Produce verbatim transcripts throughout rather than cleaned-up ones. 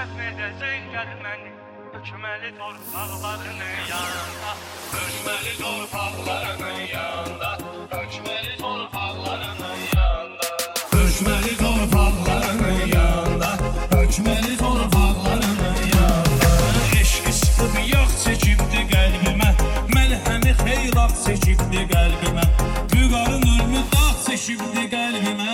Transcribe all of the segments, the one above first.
rəhm edəcək gəlməni, hökməli torpaqlarının yanında, hökməli torpaqlarının yanında, hökməli torpaqlarının yanında, hökməli torpaqlarının yanında, hökməli torpaqlarının yanında. Eşq sıxıb yağ çəkibdi qəlbimə, məlhəmi xeylaq çəkibdi qəlbimə, Vüqarın ölümü dağ çəkibdi qəlbimə.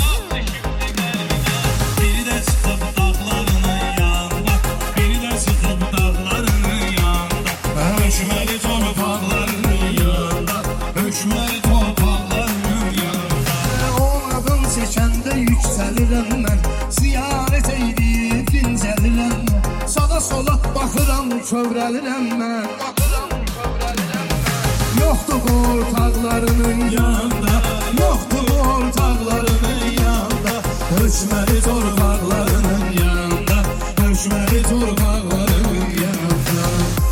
Hökməli torpaqlarının yanında, hökməli torpaqlarının yanında. O adın çəkəndə yüksəlirəm mən, ziyarət eydib dincəlirəm mən, sağa sola baxıram, kövrəlirəm mən. Yoxdur ortaqlarının yanında, yoxdur ortaqlarının yanında, hökməli torpaqlarının yanında, hökməli torpaqlarının yanında.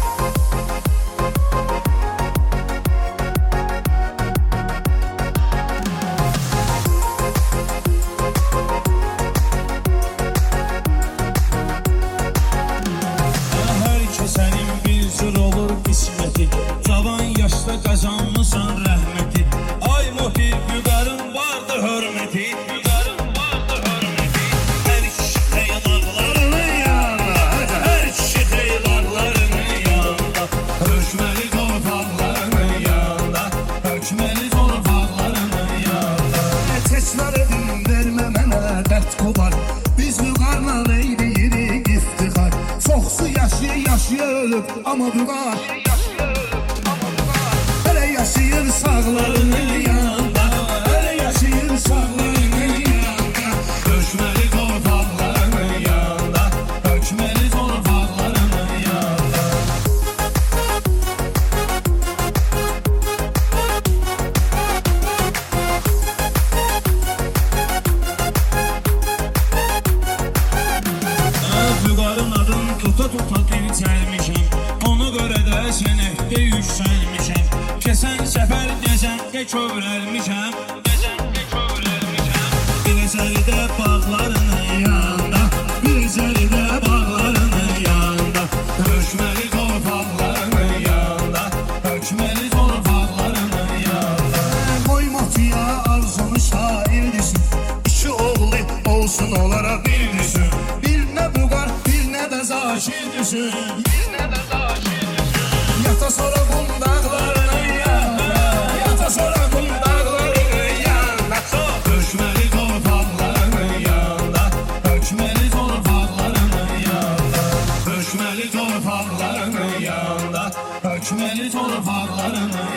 Sənin bir cür olur qisməti, cavan yaşda qazanmısan rəhməti. Ay muhti, Vüqarın vardı hörməti, Vüqarın vardı hörməti. Hər kişi xeylaqlarının yanında, hər kişi xeylaqlarının yanında, hökməli torpaqlarının yanında, hökməli torpaqlarının yanında. Təkrar edin, vermə mənə dərd qobar, biz Vüqarla eyləyirik iftixar. Çoxsu yaşayır, yaşayır ölüb, amma Vüqar hələ yaşayır sağlarının yanında, hələ yaşayır sağlarının yanında. Hökməli torpaqlarının yanında, hökməli torpaqlarının yanında. Vüqarın adın tuta-tuta dirçəlmişəm, ona görə də sənətdə yüksəlmişəm. Kəsən səfər gəzəndə kövrəlmişəm, gəzəndə kövrəlmişəm. Biləcəlidə bağlarının yanında, Biləcəlidə bağlarının yanında, hökməli torpaqlarının yanında, hökməli torpaqlarının yanında. Qoy motiya arzunu şair desin, iki oğlu olsun onlara bir düşün. Bir nə Vüqar, bir nə də Zakir düşün, bir nə də Zakir düşün. Yata sonra qum dağlarının yanında, yata sonra qum dağlarının yanında. Hökməli torpaqlarının yanında, hökməli torpaqlarının yanında, hökməli torpaqlarının yanında, hökməli torpaqlarının